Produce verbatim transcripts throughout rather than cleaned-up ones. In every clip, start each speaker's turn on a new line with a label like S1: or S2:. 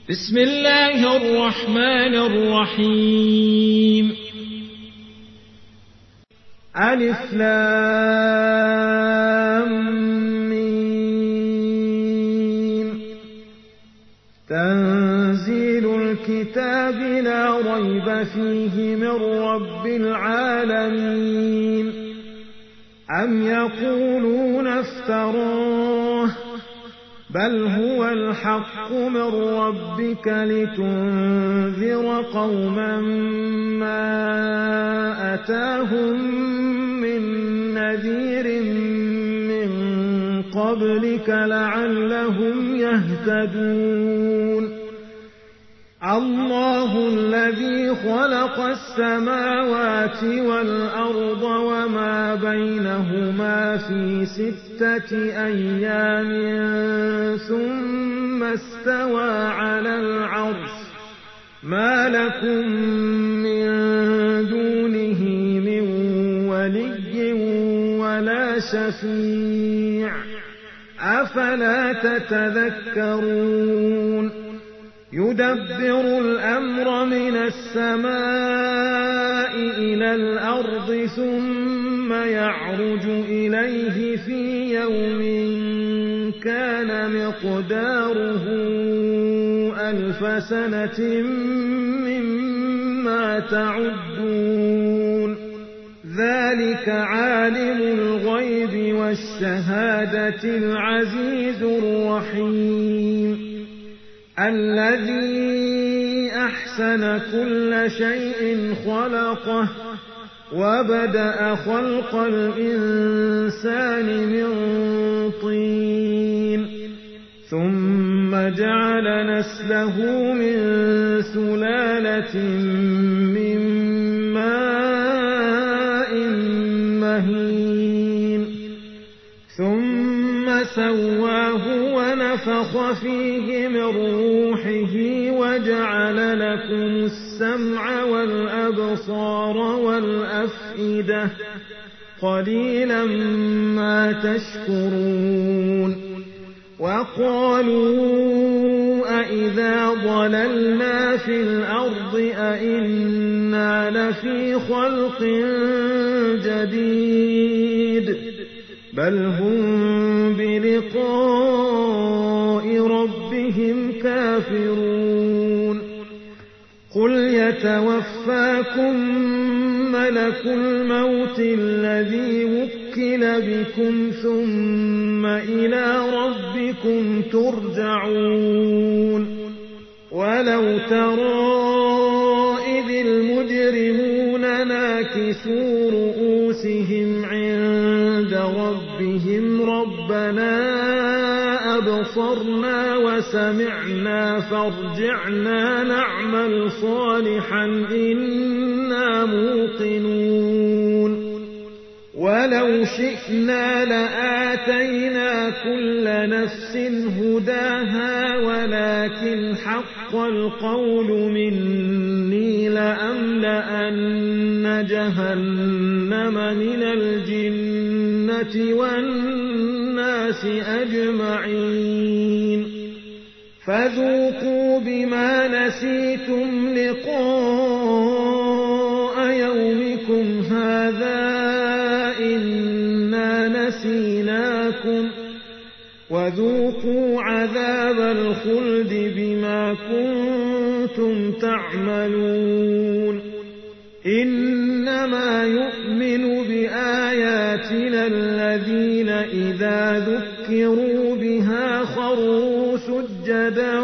S1: بسم الله الرحمن الرحيم.
S2: ألف لام ميم. تنزيل الكتاب لا ريب فيه من رب العالمين. أم يقولون افتراه بل هو الحق من ربك لتنذر قوما ما أتاهم من نذير من قبلك لعلهم يهتدون. الله الذي خلق السماوات والأرض وما بينهما في ستة أيام ثم استوى على العرش ما لكم من دونه من ولي ولا شفيع أفلا تتذكرون. يدبر الأمر من السماء إلى الأرض ثم يعرج إليه في يوم كان مقداره ألف سنة مما تعدون. ذلك عالم الغيب والشهادة العزيز الرحيم الذي أحسن كل شيء خلقه وبدأ خلق الإنسان من طين ثم جعل نسله من سلالة من ماء مهين ثم سواه ونفخ فيه من روحه وجعل لكم السمع والأبصار والأفئدة قليلا ما تشكرون. وقالوا أإذا ضللنا في الأرض أإنا لفي خلق جديد بل هم بلقاء ربهم كافرون. قل يتوفاكم ملك الموت الذي وكل بكم ثم إلى ربكم ترجعون. ولو ترى إذ المجرمون ناكسوا رؤوسهم عند ربهم ربنا أبصرنا وسمعنا فارجعنا نعمل صالحا إنا موقنون. ولو شئنا لآتينا كل نفس هداها ولكن حق القول مني لأملأن جهنم من الجنة والناس أجمعين. فذوقوا بما نسيتم لقاء يومكم هذا إنا نسيناكم وذوقوا عذاب الخلد بما كنتم تعملون. إنما يؤمن بآياتنا الذين إذا ذكروا بها خروا سجدا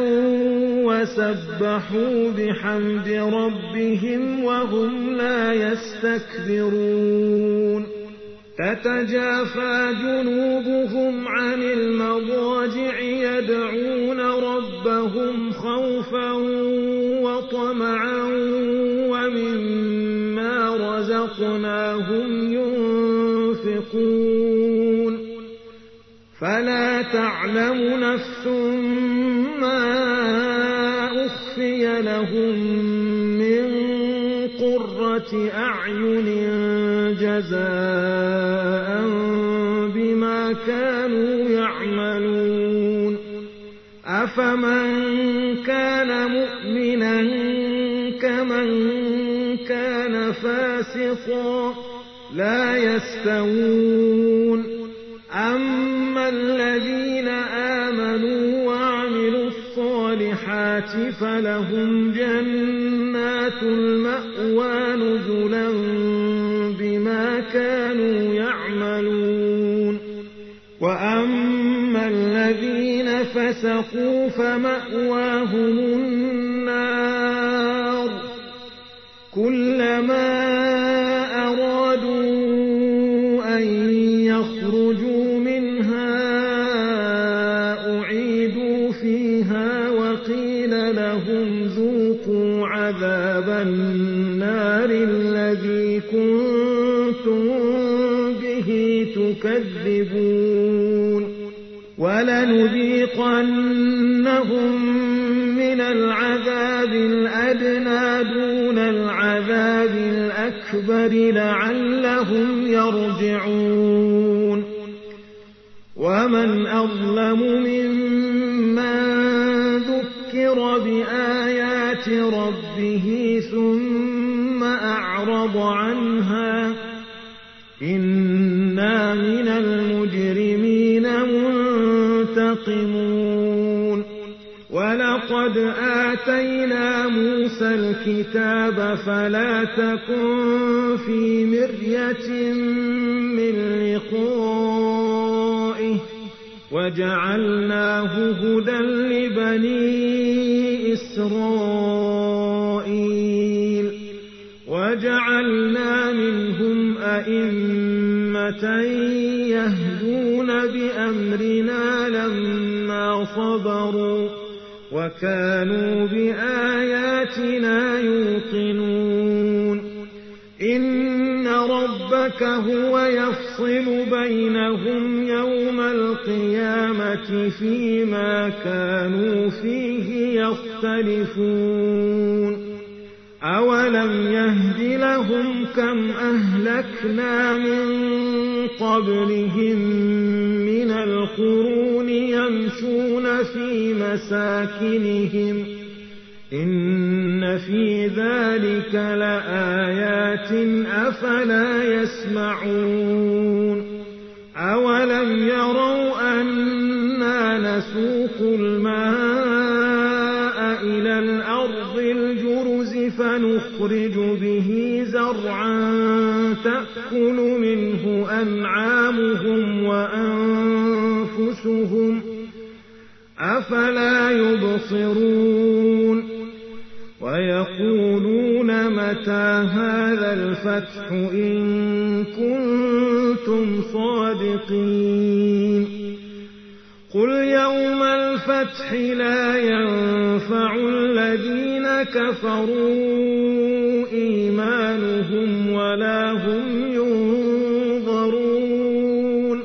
S2: وسبحوا بحمد ربهم وهم لا يستكبرون. تتجافى جنوبهم عن المضاجع يدعون ربهم خوفا وطمعا ومما رزقناهم ينفقون. فلا تعلم نفس ما أخفي لهم من قرة أعين جزاء بما كانوا يعملون. أفمن كان كان مؤمنا كمن كان فاسقا لا يستوون أما الذين آمنوا وعملوا الصالحات فلهم جنات المأوى نزلا بما كانوا يعملون وأما الذين فسقوا فمأواهم النار كلما أرادوا أن يخرجوا منها أعيدوا فيها وقيل لهم ذوقوا عذاب النار الذي كنتم به تكذبون ولنذيقنهم من العذاب الأدنى دون العذاب الأكبر لعلهم يرجعون ومن أظلم ممن ذكر بآيات ربه ثم أعرض عنها إنا من المجرمين منتقمون ولقد آتينا موسى الكتاب فلا تكن في مرية من لقائه وجعلناه هدى لبني إسرائيل وجعلنا منهم أئمة يهدون بأمرنا لما صبروا وكانوا بآياتنا يوقنون إن ربك هو يفصل بينهم يوم القيامة فيما كانوا فيه يختلفون أولم يهد لهم كم أهلكنا من قبلهم من القرون يمشون في مساكنهم إن في ذلك لآيات أفلا يسمعون أولم يروا أنا نسوق الماء إلى الأرض الجرز فنخرج به زرعا تأكل منه أنعامهم وأنفسهم أفلا يبصرون ويقولون متى هذا الفتح إن كنتم صادقين قل يوم الفتح لا ينفع الذين كفروا إيمانهم ولا هم ينظرون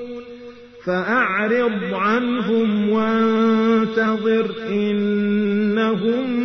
S2: فأعرض عنهم وانتظر إنهم